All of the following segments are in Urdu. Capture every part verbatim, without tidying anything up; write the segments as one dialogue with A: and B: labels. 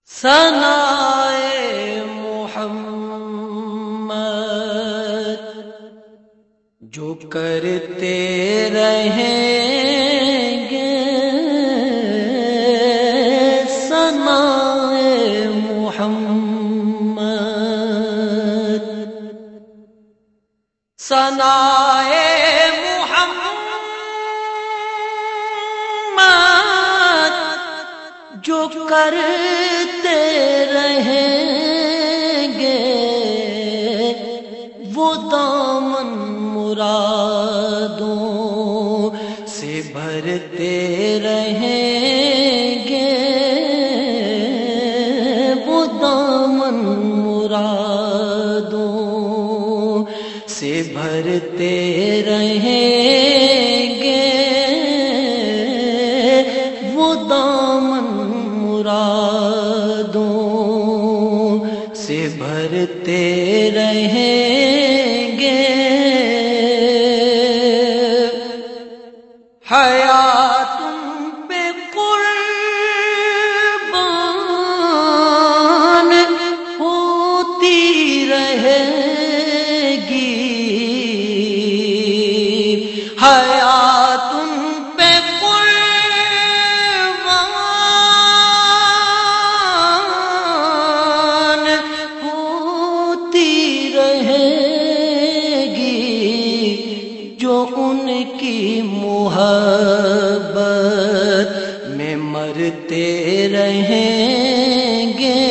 A: ثنائے محمد جو کرتے رہیں گے، ثنائے محمد، ثنائے محمد جو کرتے رہیں گے، وہ دامن مرادوں سے بھرتے رہیں گے، وہ دامن مرادوں سے بھرتے رہیں گے، وہ دامن مرادوں سے بھرتے رہیں گے۔ حیات پہ قربان ہوتی رہے گی، حیات پہ قربان ہوتی رہے گی، جو ان کی محبت میں مرتے رہیں گے،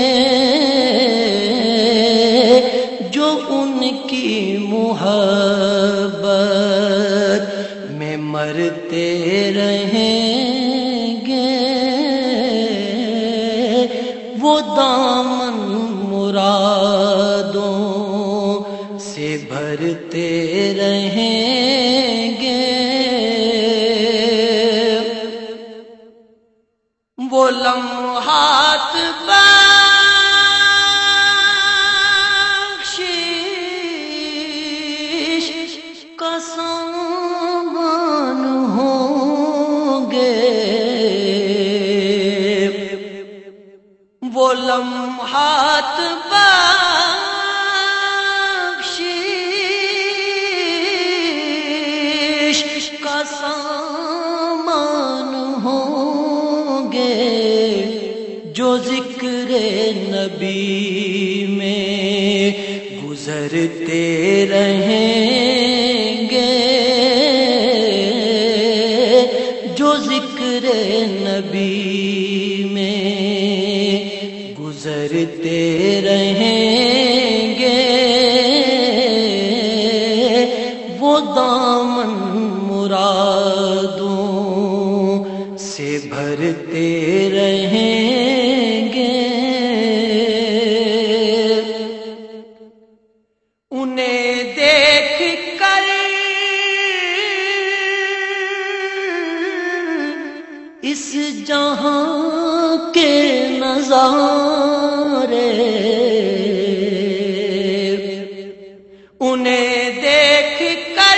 A: جو ان کی محبت میں مرتے رہیں گے، وہ دامن مرادوں سے بھرتے رہیں گے۔ وہ لمحات بخشش کا سامان ہوں گے، وہ لمحات بخشش کا سامان ہوں گے، جو ذکر نبی میں گزرتے رہیں گے، جو ذکر نبی میں گزرتے رہیں گے، وہ دامن مرادوں سے بھرتے رہیں گے۔ انہیں دیکھ کر اس جہاں کے نظارے، انہیں دیکھ کر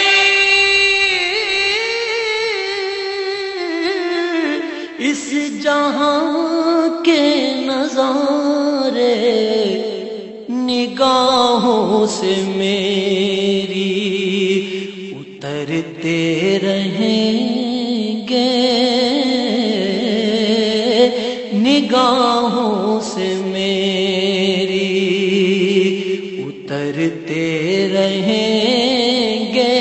A: اس جہاں کے نظارے، نگاہوں سے میری اترتے رہیں گے، نگاہوں سے میری اترتے رہیں گے،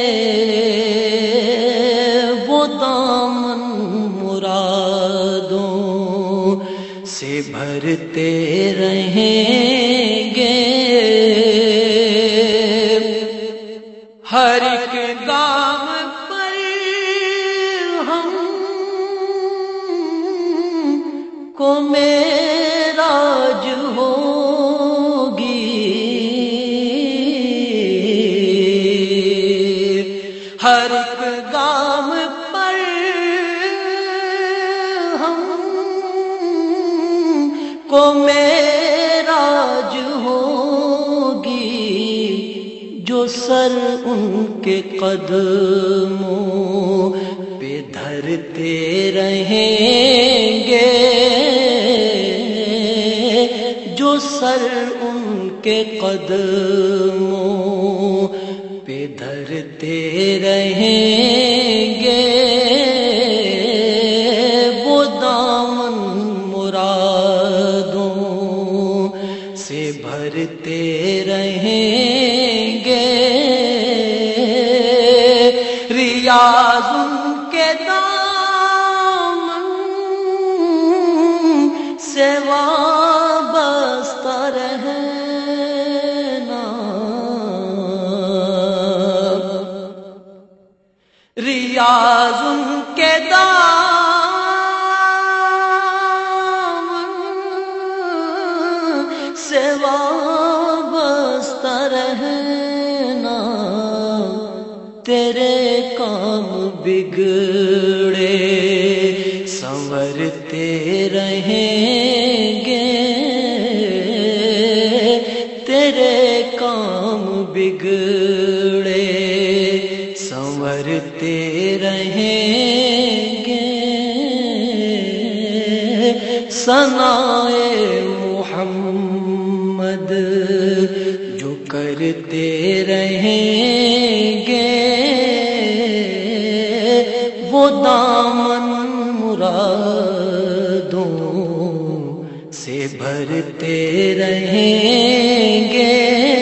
A: وہ دامن مرادوں سے بھرتے رہیں گے۔ ہر ایک گام پر ہم کو معراج ہوگی، ہر ایک گام پر ہم کو معراج ہوگی، جو سر ان کے قدموں پہ دھرتے رہیں گے، جو سر ان کے قدموں پہ دھرتے رہیں گے، وہ دامن مرادوں سے بھرتے رہیں گے، ریاض ان کے دامن سے وابستہ رہنا، ریاض ان کے دامن سے وابستہ رہنا، تیرے کام بگڑے سنورتے رہیں گے، تیرے کام بگڑے سنورتے رہیں گے، ثنائے محمد جو کرتے رہیں گے، وہ دامن مرادوں سے بھرتے رہیں گے۔